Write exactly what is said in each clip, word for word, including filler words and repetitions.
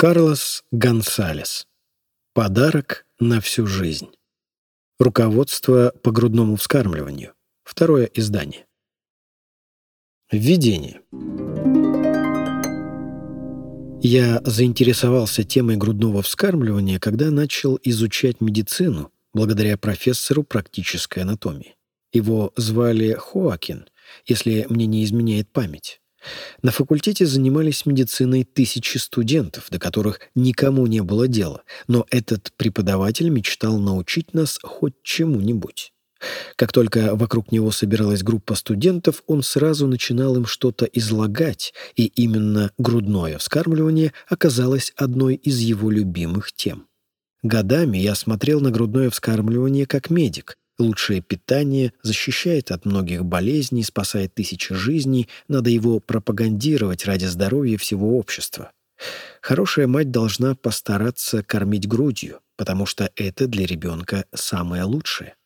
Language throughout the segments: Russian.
Карлос Гонсалес. Подарок на всю жизнь. Руководство по грудному вскармливанию. Второе издание. Введение. Я заинтересовался темой грудного вскармливания, когда начал изучать медицину благодаря профессору практической анатомии. Его звали Хоакин, если мне не изменяет память. На факультете занимались медициной тысячи студентов, до которых никому не было дела, но этот преподаватель мечтал научить нас хоть чему-нибудь. Как только вокруг него собиралась группа студентов, он сразу начинал им что-то излагать, и именно грудное вскармливание оказалось одной из его любимых тем. Годами я смотрел на грудное вскармливание как медик. Лучшее питание защищает от многих болезней, спасает тысячи жизней, надо его пропагандировать ради здоровья всего общества. Хорошая мать должна постараться кормить грудью, потому что это для ребенка самое лучшее.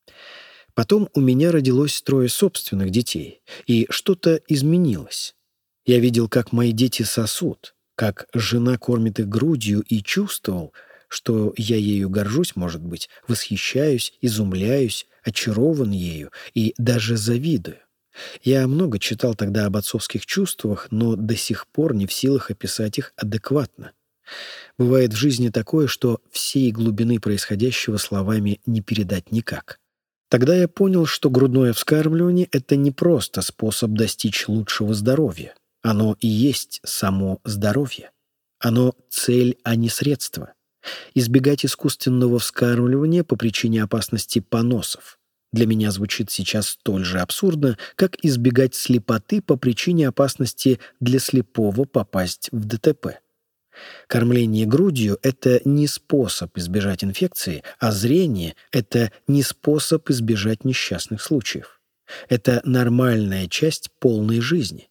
Потом у меня родилось трое собственных детей, и что-то изменилось. Я видел, как мои дети сосут, как жена кормит их грудью, и чувствовал, что я ею горжусь, может быть, восхищаюсь, изумляюсь, очарован ею и даже завидую. Я много читал тогда об отцовских чувствах, но до сих пор не в силах описать их адекватно. Бывает в жизни такое, что всей глубины происходящего словами не передать никак. Тогда я понял, что грудное вскармливание — это не просто способ достичь лучшего здоровья. Оно и есть само здоровье. Оно цель, а не средство. Избегать искусственного вскармливания по причине опасности поносов для меня звучит сейчас столь же абсурдно, как избегать слепоты по причине опасности для слепого попасть в ДТП. Кормление грудью — это не способ избежать инфекции, а зрение — это не способ избежать несчастных случаев. Это нормальная часть полной жизни.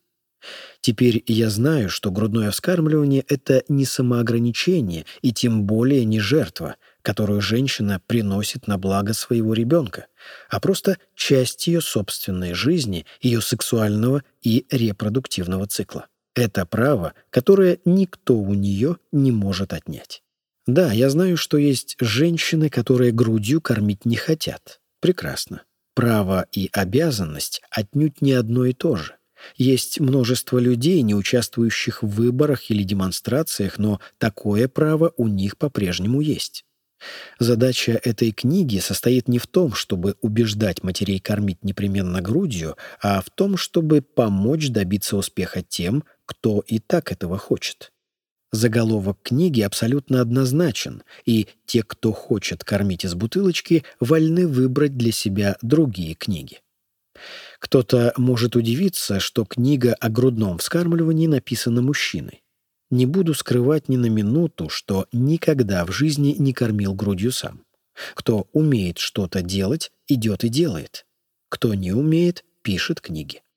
Теперь я знаю, что грудное вскармливание — это не самоограничение и тем более не жертва, которую женщина приносит на благо своего ребенка, а просто часть ее собственной жизни, ее сексуального и репродуктивного цикла. Это право, которое никто у нее не может отнять. Да, я знаю, что есть женщины, которые грудью кормить не хотят. Прекрасно. Право и обязанность отнюдь не одно и то же. Есть множество людей, не участвующих в выборах или демонстрациях, но такое право у них по-прежнему есть. Задача этой книги состоит не в том, чтобы убеждать матерей кормить непременно грудью, а в том, чтобы помочь добиться успеха тем, кто и так этого хочет. Заголовок книги абсолютно однозначен, и те, кто хочет кормить из бутылочки, вольны выбрать для себя другие книги. Кто-то может удивиться, что книга о грудном вскармливании написана мужчиной. Не буду скрывать ни на минуту, что никогда в жизни не кормил грудью сам. Кто умеет что-то делать, идет и делает. Кто не умеет, пишет книги.